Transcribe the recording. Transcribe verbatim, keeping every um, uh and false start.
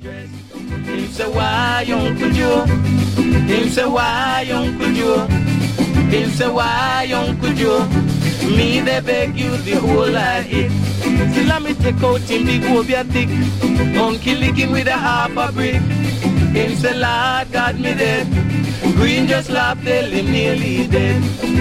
Him say why Uncle Joe? Him say why Uncle Joe? Him say why Uncle Joe? Me they beg you the whole I eat. Still let me take out him big obia thick. Monkey licking with a half a brick. Him say Lord God me dead. Green just laugh till him nearly dead.